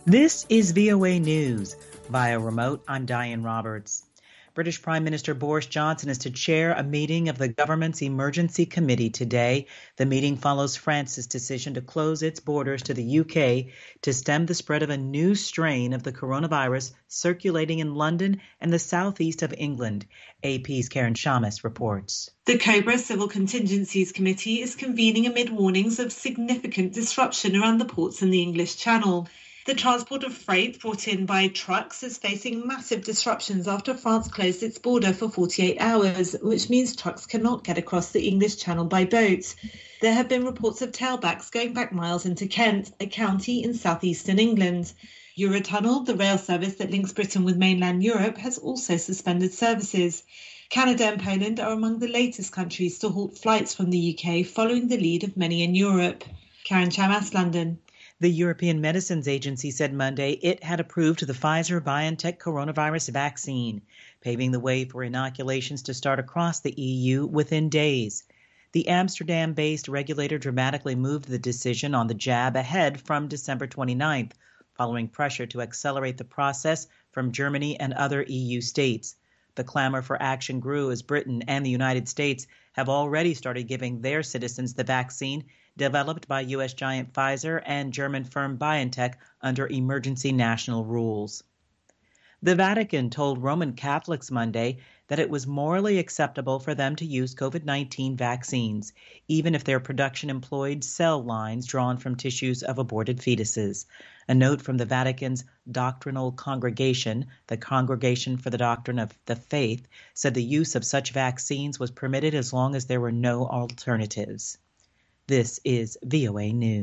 This is VOA News. Via remote, I'm Diane Roberts. British Prime Minister Boris Johnson is to chair a meeting of the government's emergency committee today. The meeting follows France's decision to close its borders to the UK to stem the spread of a new strain of the coronavirus circulating in London and the southeast of England. AP's Karen Shamus reports. The COBRA Civil Contingencies Committee is convening amid warnings of significant disruption around the ports in the English Channel. The transport of freight brought in by trucks is facing massive disruptions after France closed its border for 48 hours, which means trucks cannot get across the English Channel by boat. There have been reports of tailbacks going back miles into Kent, a county in southeastern England. Eurotunnel, the rail service that links Britain with mainland Europe, has also suspended services. Canada and Poland are among the latest countries to halt flights from the UK, following the lead of many in Europe. Karen Shamas, London. The European Medicines Agency said Monday it had approved the Pfizer-BioNTech coronavirus vaccine, paving the way for inoculations to start across the EU within days. The Amsterdam-based regulator dramatically moved the decision on the jab ahead from December 29th, following pressure to accelerate the process from Germany and other EU states. The clamor for action grew as Britain and the United States have already started giving their citizens the vaccine developed by U.S. giant Pfizer and German firm BioNTech under emergency national rules. The Vatican told Roman Catholics Monday that it was morally acceptable for them to use COVID-19 vaccines, even if their production employed cell lines drawn from tissues of aborted fetuses. A note from the Vatican's doctrinal congregation, the Congregation for the Doctrine of the Faith, said the use of such vaccines was permitted as long as there were no alternatives. This is VOA News.